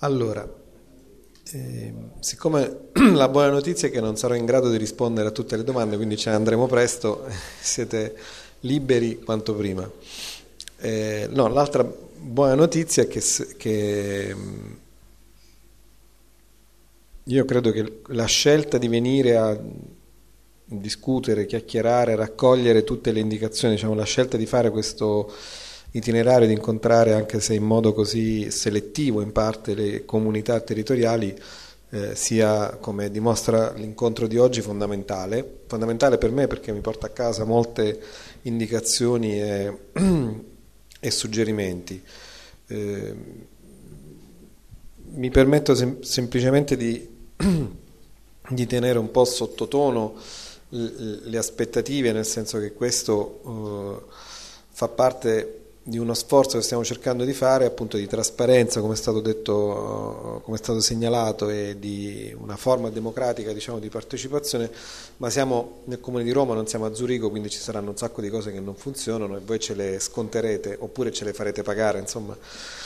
Allora, siccome la buona notizia è che non sarò in grado di rispondere a tutte le domande, quindi ce ne andremo presto, siete liberi quanto prima. No, l'altra buona notizia è che io credo che la scelta di venire a discutere, chiacchierare, raccogliere tutte le indicazioni, diciamo, la scelta di fare questo itinerario, di incontrare anche se in modo così selettivo in parte le comunità territoriali, sia, come dimostra l'incontro di oggi, fondamentale per me perché mi porta a casa molte indicazioni e suggerimenti. Mi permetto semplicemente di tenere un po' sottotono le aspettative, nel senso che questo fa parte di uno sforzo che stiamo cercando di fare, appunto, di trasparenza, come è stato detto, come è stato segnalato, e di una forma democratica, diciamo, di partecipazione, ma siamo nel Comune di Roma, non siamo a Zurigo, quindi ci saranno un sacco di cose che non funzionano e voi ce le sconterete oppure ce le farete pagare, insomma.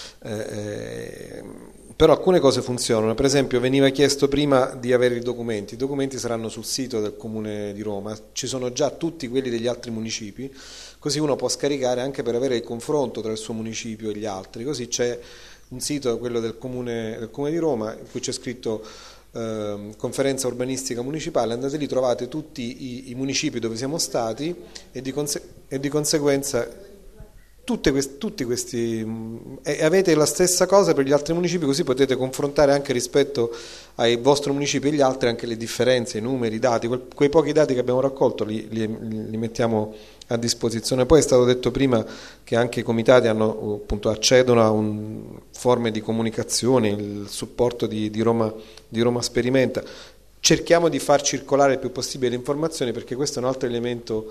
Però alcune cose funzionano. Per esempio, veniva chiesto prima di avere i documenti saranno sul sito del Comune di Roma, ci sono già tutti quelli degli altri municipi, così uno può scaricare anche per avere il confronto tra il suo municipio e gli altri. Così c'è un sito, quello del Comune di Roma, in cui c'è scritto conferenza urbanistica municipale, andate lì, trovate tutti i municipi dove siamo stati e di conseguenza tutti questi, e avete la stessa cosa per gli altri municipi, così potete confrontare anche rispetto ai vostri municipi e gli altri anche le differenze, i numeri, i dati, quei pochi dati che abbiamo raccolto li mettiamo a disposizione. Poi è stato detto prima che anche i comitati appunto, accedono a forme di comunicazione, il supporto di Roma Sperimenta. Cerchiamo di far circolare il più possibile le informazioni, perché questo è un altro elemento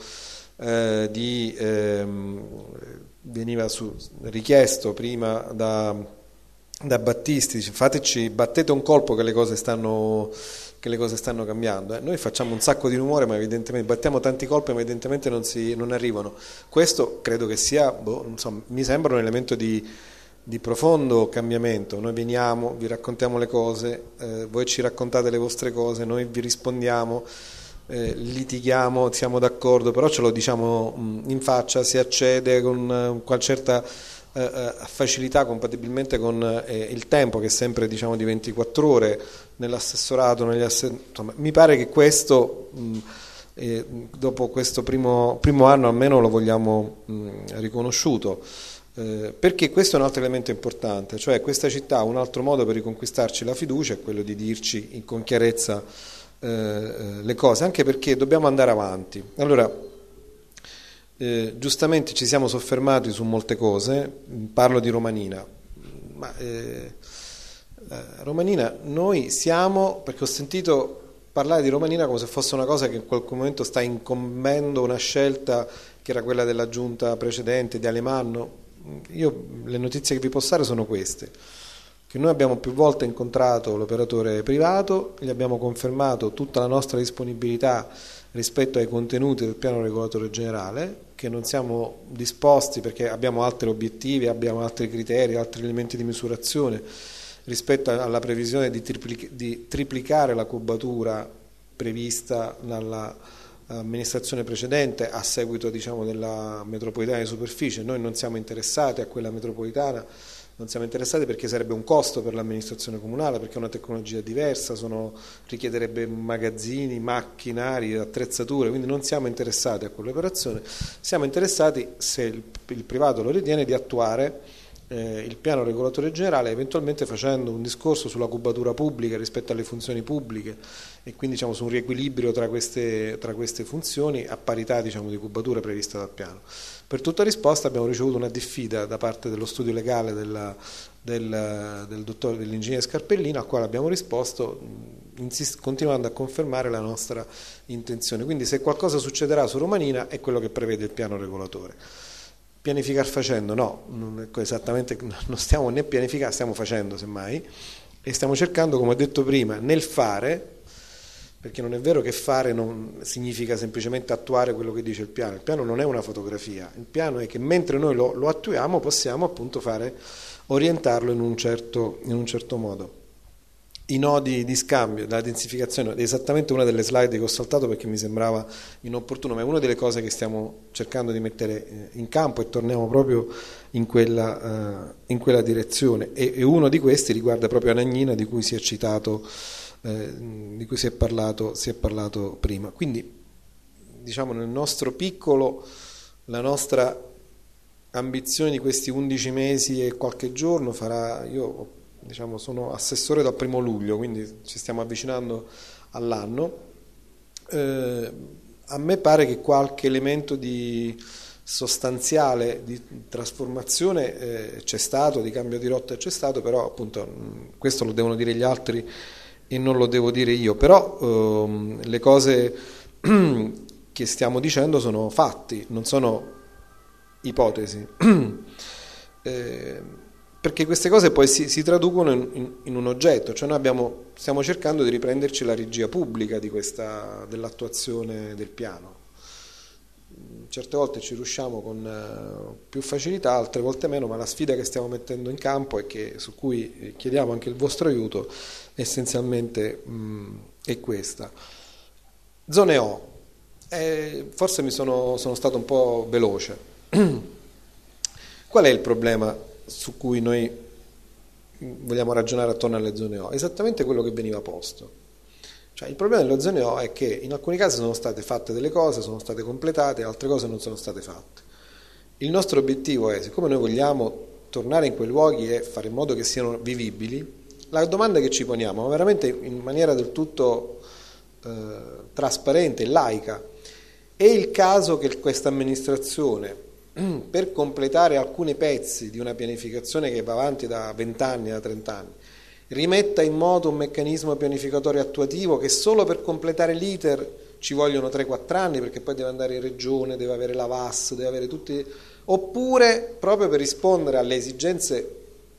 veniva richiesto prima da Battisti, battete un colpo che le cose stanno cambiando. Noi facciamo un sacco di rumore, ma evidentemente battiamo tanti colpi, ma evidentemente non arrivano. Questo credo che sia, insomma, mi sembra un elemento di profondo cambiamento. Noi veniamo, vi raccontiamo le cose, voi ci raccontate le vostre cose, noi vi rispondiamo, litighiamo, siamo d'accordo, però ce lo diciamo in faccia, si accede con una certa facilità, compatibilmente con il tempo, che è sempre, diciamo, di 24 ore nell'assessorato, insomma, mi pare che questo dopo questo primo anno almeno lo vogliamo riconosciuto, perché questo è un altro elemento importante, cioè questa città, un altro modo per riconquistarci la fiducia è quello di dirci con chiarezza le cose, anche perché dobbiamo andare avanti. Allora, giustamente ci siamo soffermati su molte cose, parlo di Romanina, ma Romanina noi siamo, perché ho sentito parlare di Romanina come se fosse una cosa che in qualche momento sta incombendo una scelta che era quella della giunta precedente di Alemanno. Io le notizie che vi posso dare sono queste: che noi abbiamo più volte incontrato l'operatore privato, gli abbiamo confermato tutta la nostra disponibilità rispetto ai contenuti del piano regolatore generale, che non siamo disposti, perché abbiamo altri obiettivi, abbiamo altri criteri, altri elementi di misurazione rispetto alla previsione di triplicare la cubatura prevista dall'amministrazione precedente a seguito, diciamo, della metropolitana di superficie. Noi non siamo interessati a quella metropolitana, non siamo interessati perché sarebbe un costo per l'amministrazione comunale, perché è una tecnologia diversa, richiederebbe magazzini, macchinari, attrezzature, quindi non siamo interessati a quell'operazione. Siamo interessati, se il privato lo ritiene, di attuare il piano regolatore generale, eventualmente facendo un discorso sulla cubatura pubblica rispetto alle funzioni pubbliche, e quindi, diciamo, su un riequilibrio tra queste funzioni a parità, diciamo, di cubatura prevista dal piano. Per tutta risposta abbiamo ricevuto una diffida da parte dello studio legale dell'ingegnere Scarpellino, al quale abbiamo risposto continuando a confermare la nostra intenzione. Quindi, se qualcosa succederà su Romanina, è quello che prevede il piano regolatore. Pianificare facendo? No, esattamente, non stiamo né pianificando, stiamo facendo semmai, e stiamo cercando, come ho detto prima, nel fare, perché non è vero che fare non significa semplicemente attuare quello che dice il piano non è una fotografia, il piano è che mentre noi lo attuiamo possiamo appunto orientarlo in un certo modo. I nodi di scambio, la densificazione, è esattamente una delle slide che ho saltato perché mi sembrava inopportuno, ma è una delle cose che stiamo cercando di mettere in campo e torniamo proprio in quella direzione. E uno di questi riguarda proprio Anagnina, di cui si è citato, di cui si è parlato prima. Quindi, diciamo, nel nostro piccolo, la nostra ambizione di questi 11 mesi e qualche giorno io diciamo, sono assessore dal 1° luglio, quindi ci stiamo avvicinando all'anno. A me pare che qualche elemento di sostanziale di trasformazione c'è stato, di cambio di rotta c'è stato, però appunto questo lo devono dire gli altri e non lo devo dire io, però le cose che stiamo dicendo sono fatti, non sono ipotesi. Perché queste cose poi si traducono in un oggetto, cioè noi stiamo cercando di riprenderci la regia pubblica dell'attuazione del piano. Certe volte ci riusciamo con più facilità, altre volte meno, ma la sfida che stiamo mettendo in campo e su cui chiediamo anche il vostro aiuto essenzialmente è questa. Zone O, forse sono stato un po' veloce. Qual è il problema su cui noi vogliamo ragionare attorno alle zone O? Esattamente quello che veniva posto. Cioè, il problema delle zone O è che in alcuni casi sono state fatte delle cose, sono state completate, altre cose non sono state fatte. Il nostro obiettivo è, siccome noi vogliamo tornare in quei luoghi e fare in modo che siano vivibili, la domanda che ci poniamo, ma veramente in maniera del tutto trasparente e laica, è il caso che questa amministrazione, per completare alcuni pezzi di una pianificazione che va avanti da 20 anni, da 30 anni, rimetta in moto un meccanismo pianificatorio attuativo che solo per completare l'iter ci vogliono 3-4 anni, perché poi deve andare in regione, deve avere la VAS, deve avere tutti, oppure proprio per rispondere alle esigenze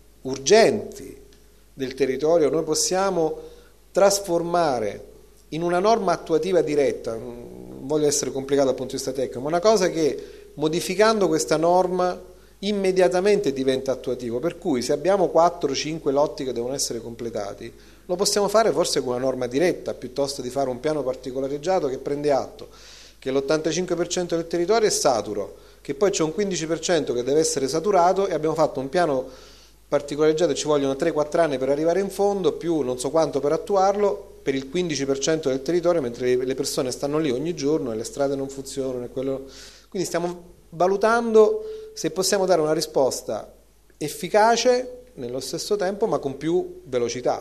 urgenti del territorio noi possiamo trasformare in una norma attuativa diretta, non voglio essere complicato dal punto di vista tecnico, ma una cosa che modificando questa norma immediatamente diventa attuativo, per cui se abbiamo 4-5 lotti che devono essere completati, lo possiamo fare forse con una norma diretta, piuttosto di fare un piano particolareggiato che prende atto che l'85% del territorio è saturo, che poi c'è un 15% che deve essere saturato e abbiamo fatto un piano particolareggiato e ci vogliono 3-4 anni per arrivare in fondo, più non so quanto per attuarlo, per il 15% del territorio, mentre le persone stanno lì ogni giorno e le strade non funzionano e quello. Quindi stiamo valutando se possiamo dare una risposta efficace nello stesso tempo ma con più velocità.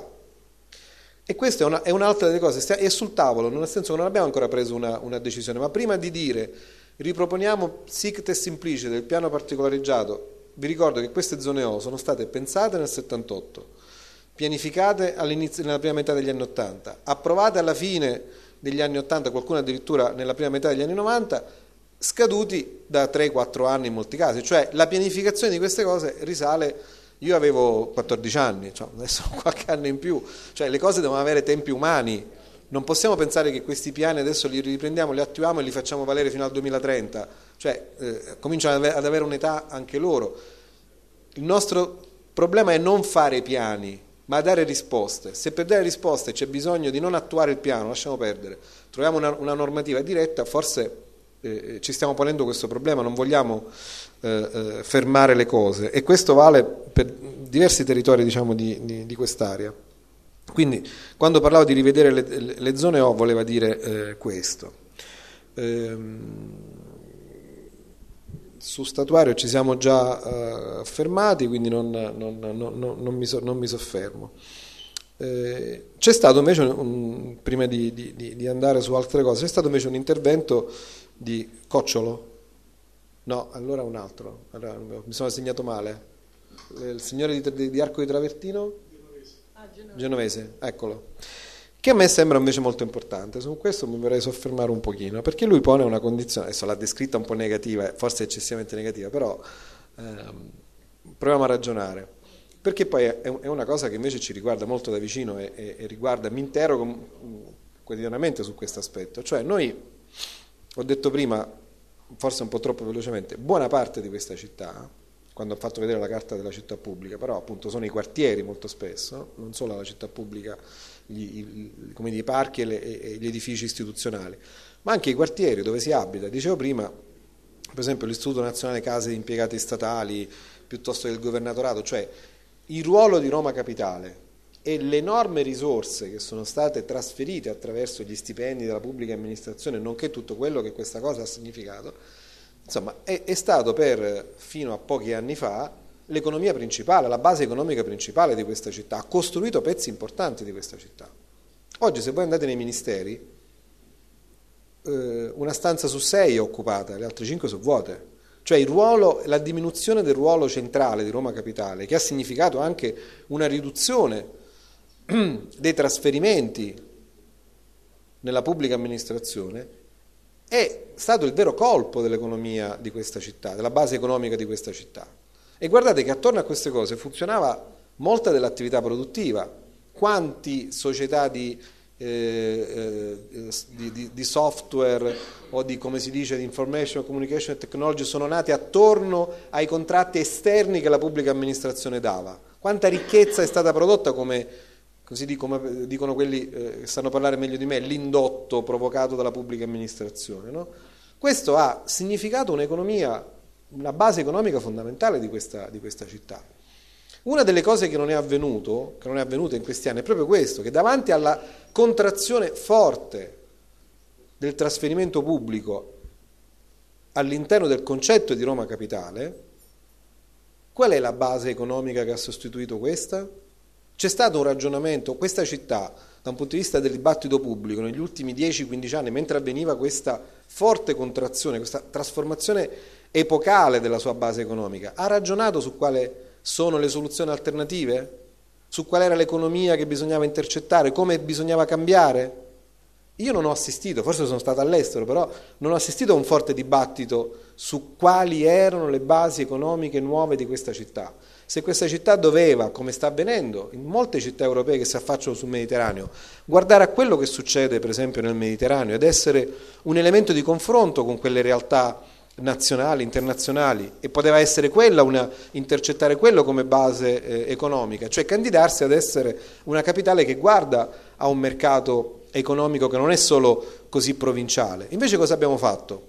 E questa è un'altra delle cose, è sul tavolo, nel senso che non abbiamo ancora preso una decisione, ma prima di dire riproponiamo sic et simpliciter del piano particolareggiato, vi ricordo che queste zone O sono state pensate nel 78, pianificate nella prima metà degli anni 80, approvate alla fine degli anni 80, qualcuno addirittura nella prima metà degli anni 90, scaduti da 3-4 anni in molti casi, cioè la pianificazione di queste cose risale, io avevo 14 anni, cioè adesso ho qualche anno in più, cioè le cose devono avere tempi umani, non possiamo pensare che questi piani adesso li riprendiamo, li attuiamo e li facciamo valere fino al 2030, cioè cominciano ad avere un'età anche loro. Il nostro problema è non fare piani, ma dare risposte. Se per dare risposte c'è bisogno di non attuare il piano, lasciamo perdere, troviamo una normativa diretta, forse ci stiamo ponendo questo problema, non vogliamo fermare le cose, e questo vale per diversi territori, diciamo, di quest'area. Quindi quando parlavo di rivedere le zone O voleva dire questo. Su statuario ci siamo già fermati, quindi non mi soffermo. C'è stato invece, prima di andare su altre cose, c'è stato invece un intervento di Cocciolo? No, allora un altro, allora, mi sono segnato male. Il signore di Arco di Travertino? Genovese, eccolo. Che a me sembra invece molto importante. Su questo mi vorrei soffermare un pochino, perché lui pone una condizione, adesso l'ha descritta un po' negativa, forse eccessivamente negativa, però proviamo a ragionare, perché poi è una cosa che invece ci riguarda molto da vicino e riguarda, mi interrogo quotidianamente su questo aspetto. Cioè noi, ho detto prima, forse un po' troppo velocemente, buona parte di questa città, quando ho fatto vedere la carta della città pubblica, però appunto sono i quartieri molto spesso, non solo la città pubblica, come i parchi e gli edifici istituzionali, ma anche i quartieri dove si abita. Dicevo prima, per esempio l'Istituto Nazionale Case di Impiegati Statali, piuttosto che il Governatorato, cioè il ruolo di Roma Capitale e le enormi risorse che sono state trasferite attraverso gli stipendi della pubblica amministrazione, nonché tutto quello che questa cosa ha significato, insomma è stato fino a pochi anni fa l'economia principale, la base economica principale di questa città, ha costruito pezzi importanti di questa città. Oggi se voi andate nei ministeri, una stanza su 6 è occupata, le altre 5 sono vuote. Cioè la diminuzione del ruolo centrale di Roma Capitale, che ha significato anche una riduzione dei trasferimenti nella pubblica amministrazione, è stato il vero colpo dell'economia di questa città, della base economica di questa città. E guardate che attorno a queste cose funzionava molta dell'attività produttiva. Quanti società di software o di, come si dice, di information, communication e technology sono nati attorno ai contratti esterni che la pubblica amministrazione dava? Quanta ricchezza è stata prodotta, come dicono quelli che sanno parlare meglio di me, l'indotto provocato dalla pubblica amministrazione, no? Questo ha significato un'economia, una base economica fondamentale di questa città. Una delle cose che non è avvenuta in questi anni è proprio questo, che davanti alla contrazione forte del trasferimento pubblico all'interno del concetto di Roma Capitale, qual è la base economica che ha sostituito questa? C'è stato un ragionamento, questa città, da un punto di vista del dibattito pubblico, negli ultimi 10-15 anni, mentre avveniva questa forte contrazione, questa trasformazione epocale della sua base economica, ha ragionato su quale sono le soluzioni alternative? Su qual era l'economia che bisognava intercettare? Come bisognava cambiare? Io non ho assistito, forse sono stato all'estero, però non ho assistito a un forte dibattito su quali erano le basi economiche nuove di questa città. Se questa città doveva, come sta avvenendo in molte città europee che si affacciano sul Mediterraneo, guardare a quello che succede per esempio nel Mediterraneo ed essere un elemento di confronto con quelle realtà nazionali, internazionali, e poteva essere quella intercettare quello come base economica, cioè candidarsi ad essere una capitale che guarda a un mercato economico che non è solo così provinciale. Invece cosa abbiamo fatto?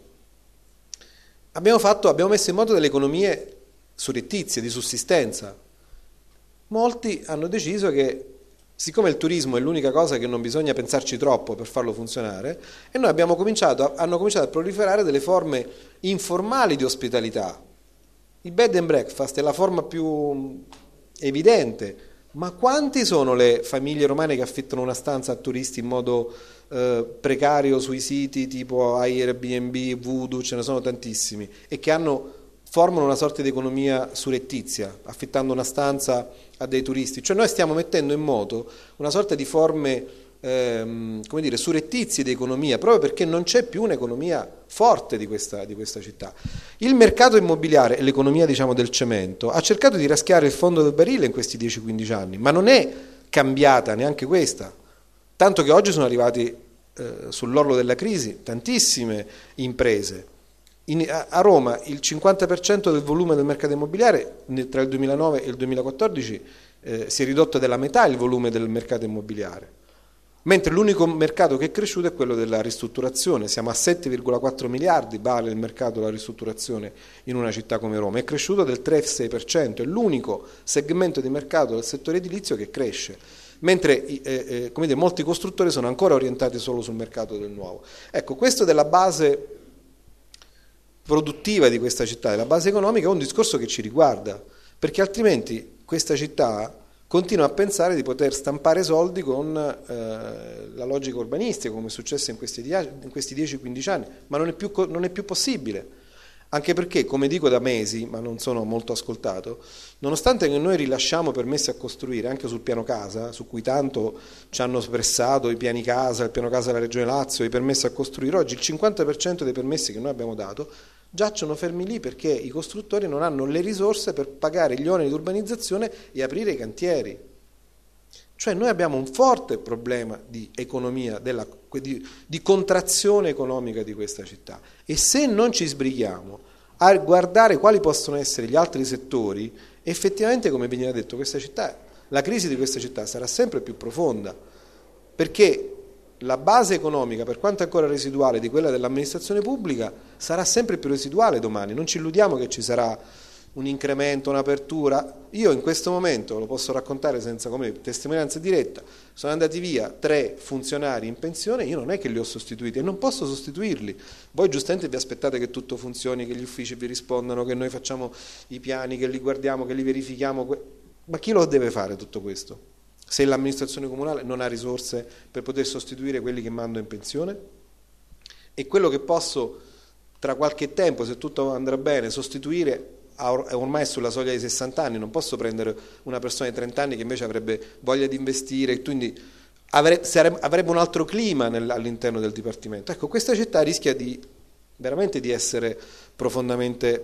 Abbiamo messo in moto delle economie surrettizie, di sussistenza. Molti hanno deciso che, siccome il turismo è l'unica cosa che non bisogna pensarci troppo per farlo funzionare, e noi hanno cominciato a proliferare delle forme informali di ospitalità. Il bed and breakfast è la forma più evidente, ma quanti sono le famiglie romane che affittano una stanza a turisti in modo precario sui siti tipo Airbnb, Voodoo, ce ne sono tantissimi, e che formano una sorta di economia surrettizia, affittando una stanza a dei turisti. Cioè noi stiamo mettendo in moto una sorta di forme surrettizie di economia, proprio perché non c'è più un'economia forte di questa città. Il mercato immobiliare e l'economia, diciamo, del cemento ha cercato di raschiare il fondo del barile in questi 10-15 anni, ma non è cambiata neanche questa, tanto che oggi sono arrivati sull'orlo della crisi tantissime imprese. A Roma il 50% del volume del mercato immobiliare tra il 2009 e il 2014 si è ridotto della metà il volume del mercato immobiliare, mentre l'unico mercato che è cresciuto è quello della ristrutturazione. Siamo a 7,4 miliardi vale il mercato della ristrutturazione in una città come Roma, è cresciuto del 3,6%, è l'unico segmento di mercato del settore edilizio che cresce, mentre molti costruttori sono ancora orientati solo sul mercato del nuovo. Ecco, questo della base produttiva di questa città, della base economica, è un discorso che ci riguarda, perché altrimenti questa città continua a pensare di poter stampare soldi con la logica urbanistica, come è successo in questi 10-15 anni, ma non è più possibile. Anche perché, come dico da mesi, ma non sono molto ascoltato, nonostante che noi rilasciamo permessi a costruire anche sul piano casa, su cui tanto ci hanno pressato i piani casa, il piano casa della Regione Lazio, i permessi a costruire, oggi il 50% dei permessi che noi abbiamo dato giacciono fermi lì perché i costruttori non hanno le risorse per pagare gli oneri di urbanizzazione e aprire i cantieri. Cioè noi abbiamo un forte problema di economia, di contrazione economica di questa città, e se non ci sbrighiamo a guardare quali possono essere gli altri settori, effettivamente, come veniva detto, questa città, la crisi di questa città sarà sempre più profonda, perché la base economica, per quanto ancora residuale, di quella dell'amministrazione pubblica, sarà sempre più residuale domani. Non ci illudiamo che ci sarà un incremento, un'apertura. Io in questo momento, lo posso raccontare senza come testimonianza diretta, sono andati via 3 funzionari in pensione, io non è che li ho sostituiti e non posso sostituirli. Voi giustamente vi aspettate che tutto funzioni, che gli uffici vi rispondano, che noi facciamo i piani, che li guardiamo, che li verifichiamo, ma chi lo deve fare tutto questo? Se l'amministrazione comunale non ha risorse per poter sostituire quelli che mando in pensione? E quello che posso tra qualche tempo, se tutto andrà bene, sostituire ormai è sulla soglia dei 60 anni, non posso prendere una persona di 30 anni che invece avrebbe voglia di investire e quindi avrebbe un altro clima all'interno del Dipartimento. Ecco, questa città rischia veramente di essere profondamente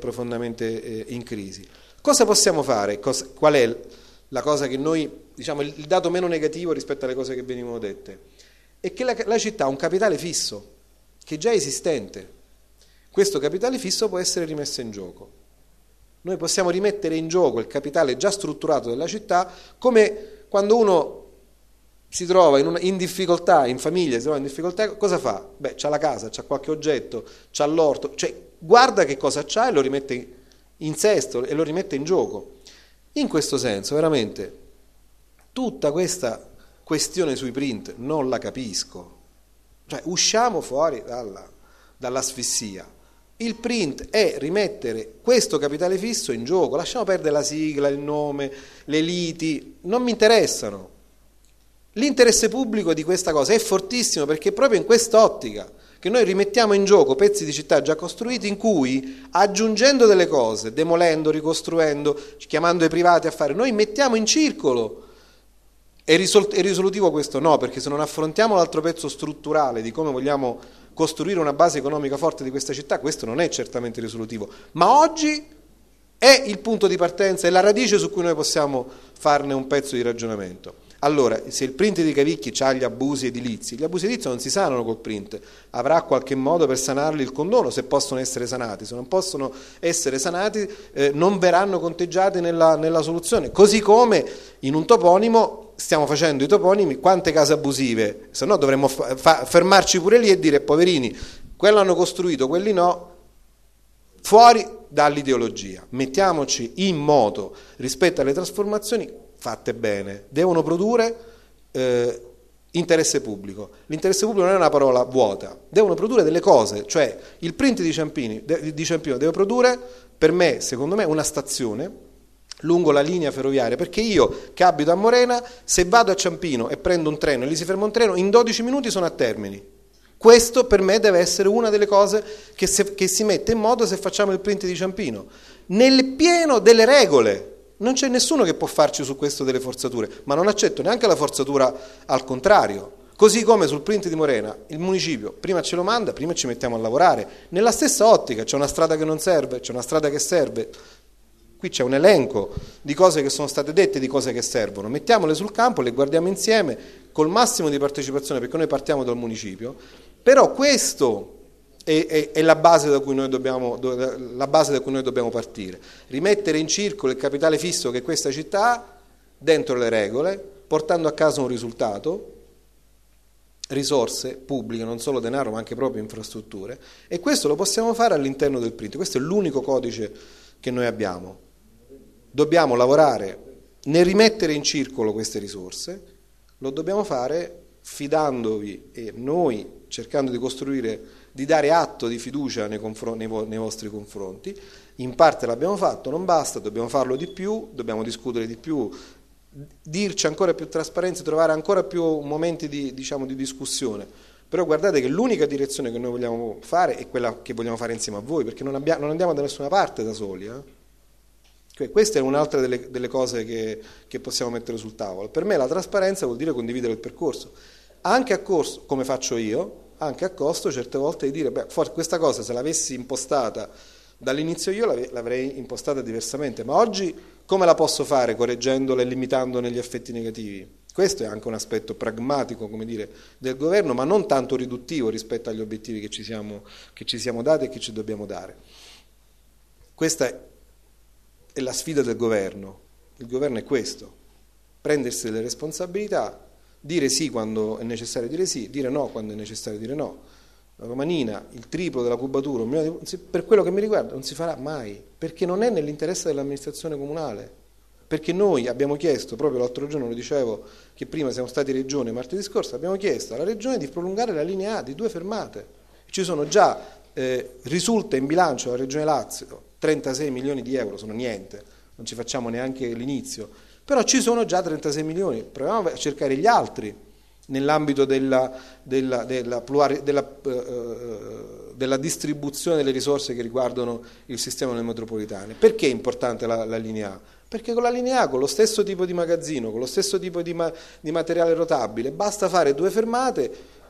in crisi. Cosa possiamo fare? Qual è la cosa che noi, diciamo, il dato meno negativo rispetto alle cose che venivano dette? È che la città ha un capitale fisso, che è già esistente. Questo capitale fisso può essere rimesso in gioco. Noi possiamo rimettere in gioco il capitale già strutturato della città, come quando uno si trova in difficoltà, in famiglia si trova in difficoltà, cosa fa? Beh, c'ha la casa, c'ha qualche oggetto, c'ha l'orto, cioè guarda che cosa c'ha e lo rimette in sesto e lo rimette in gioco. In questo senso, veramente, tutta questa questione sui print non la capisco. Cioè, usciamo fuori dall'asfissia. Il print è rimettere questo capitale fisso in gioco, lasciamo perdere la sigla, il nome, le liti, non mi interessano. L'interesse pubblico di questa cosa è fortissimo, perché è proprio in quest'ottica che noi rimettiamo in gioco pezzi di città già costruiti, in cui, aggiungendo delle cose, demolendo, ricostruendo, chiamando i privati a fare, noi mettiamo in circolo. È risolutivo questo? No, perché se non affrontiamo l'altro pezzo strutturale di come vogliamo costruire una base economica forte di questa città, questo non è certamente risolutivo, ma oggi è il punto di partenza, è la radice su cui noi possiamo farne un pezzo di ragionamento. Allora, se il print di Cavicchi ha gli abusi edilizi non si sanano col print, avrà qualche modo per sanarli il condono, se possono essere sanati, se non possono essere sanati non verranno conteggiati nella soluzione, così come in un toponimo stiamo facendo i toponimi, quante case abusive, se no dovremmo fermarci pure lì e dire poverini, quello hanno costruito, quelli no, fuori dall'ideologia, mettiamoci in moto rispetto alle trasformazioni fatte bene, devono produrre interesse pubblico. L'interesse pubblico non è una parola vuota, devono produrre delle cose, cioè il print di Ciampino deve produrre, per me, secondo me, una stazione lungo la linea ferroviaria, perché io che abito a Morena, se vado a Ciampino e prendo un treno e lì si ferma un treno, in 12 minuti sono a Termini. Questo per me deve essere una delle cose che si mette in moto se facciamo il print di Ciampino, nel pieno delle regole. Non c'è nessuno che può farci su questo delle forzature, ma non accetto neanche la forzatura al contrario. Così come sul print di Morena, il municipio prima ce lo manda, prima ci mettiamo a lavorare. Nella stessa ottica, c'è una strada che non serve, c'è una strada che serve. Qui c'è un elenco di cose che sono state dette, di cose che servono. Mettiamole sul campo, le guardiamo insieme col massimo di partecipazione, perché noi partiamo dal municipio. Però questo è la base da cui noi dobbiamo partire. Rimettere in circolo il capitale fisso che questa città ha dentro le regole, portando a casa un risultato, risorse pubbliche, non solo denaro ma anche proprio infrastrutture, e questo lo possiamo fare all'interno del print. Questo è l'unico codice che noi abbiamo. Dobbiamo lavorare nel rimettere in circolo queste risorse, lo dobbiamo fare fidandovi e noi cercando di costruire, di dare atto di fiducia nei vostri confronti. In parte l'abbiamo fatto, non basta, dobbiamo farlo di più, dobbiamo discutere di più, dirci ancora più trasparenza, trovare ancora più momenti di discussione. Però guardate che l'unica direzione che noi vogliamo fare è quella che vogliamo fare insieme a voi, perché non andiamo da nessuna parte da soli. Questa è un'altra delle cose che possiamo mettere sul tavolo. Per me la trasparenza vuol dire condividere il percorso, anche a costo, come faccio io, anche a costo certe volte di dire, questa cosa se l'avessi impostata dall'inizio io l'avrei impostata diversamente, ma oggi come la posso fare correggendola e limitandone gli effetti negativi? Questo è anche un aspetto pragmatico, come dire, del governo, ma non tanto riduttivo rispetto agli obiettivi che ci siamo dati e che ci dobbiamo dare. Questa è la sfida del governo. Il governo è questo: prendersi delle responsabilità, dire sì quando è necessario dire sì, dire no quando è necessario dire no. La Romanina, il triplo della cubatura, per quello che mi riguarda, non si farà mai, perché non è nell'interesse dell'amministrazione comunale. Perché noi abbiamo chiesto, proprio l'altro giorno lo dicevo, che prima siamo stati regione martedì scorso, abbiamo chiesto alla regione di prolungare la linea A di 2 fermate. Ci sono già, risulta in bilancio alla regione Lazio 36 milioni di euro, sono niente, non ci facciamo neanche l'inizio, però ci sono già 36 milioni, proviamo a cercare gli altri nell'ambito della distribuzione delle risorse che riguardano il sistema delle metropolitane. Perché è importante la linea A? Perché con la linea A, con lo stesso tipo di magazzino, con lo stesso tipo di materiale rotabile, basta fare 2 fermate,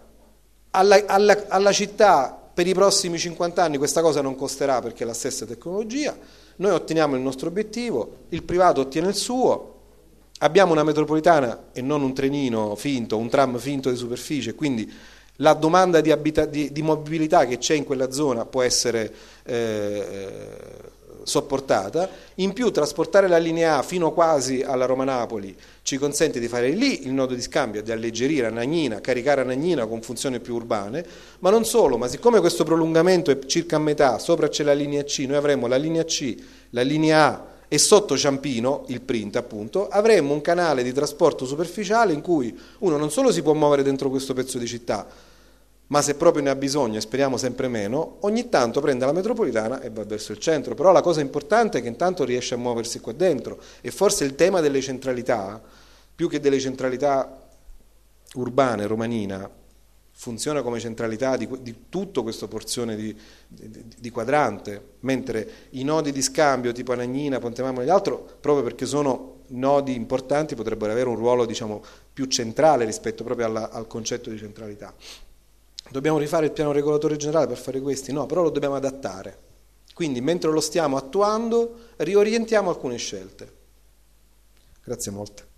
alla città per i prossimi 50 anni questa cosa non costerà perché è la stessa tecnologia, noi otteniamo il nostro obiettivo, il privato ottiene il suo, abbiamo una metropolitana e non un trenino finto, un tram finto di superficie, quindi la domanda di mobilità che c'è in quella zona può essere sopportata. In più trasportare la linea A fino quasi alla Roma-Napoli ci consente di fare lì il nodo di scambio, di alleggerire Anagnina, caricare Anagnina con funzioni più urbane, ma non solo, ma siccome questo prolungamento è circa a metà, sopra c'è la linea C, noi avremo la linea C, la linea A e sotto Ciampino, il Print appunto, avremo un canale di trasporto superficiale in cui uno non solo si può muovere dentro questo pezzo di città, ma se proprio ne ha bisogno, e speriamo sempre meno, ogni tanto prende la metropolitana e va verso il centro. Però la cosa importante è che intanto riesce a muoversi qua dentro, e forse il tema delle centralità, più che delle centralità urbane, Romanina, funziona come centralità di tutto questa porzione di quadrante, mentre i nodi di scambio tipo Anagnina, Ponte Mamole e altro, proprio perché sono nodi importanti, potrebbero avere un ruolo, diciamo, più centrale rispetto proprio al concetto di centralità. Dobbiamo rifare il piano regolatore generale per fare questi? No, però lo dobbiamo adattare. Quindi mentre lo stiamo attuando riorientiamo alcune scelte. Grazie molte.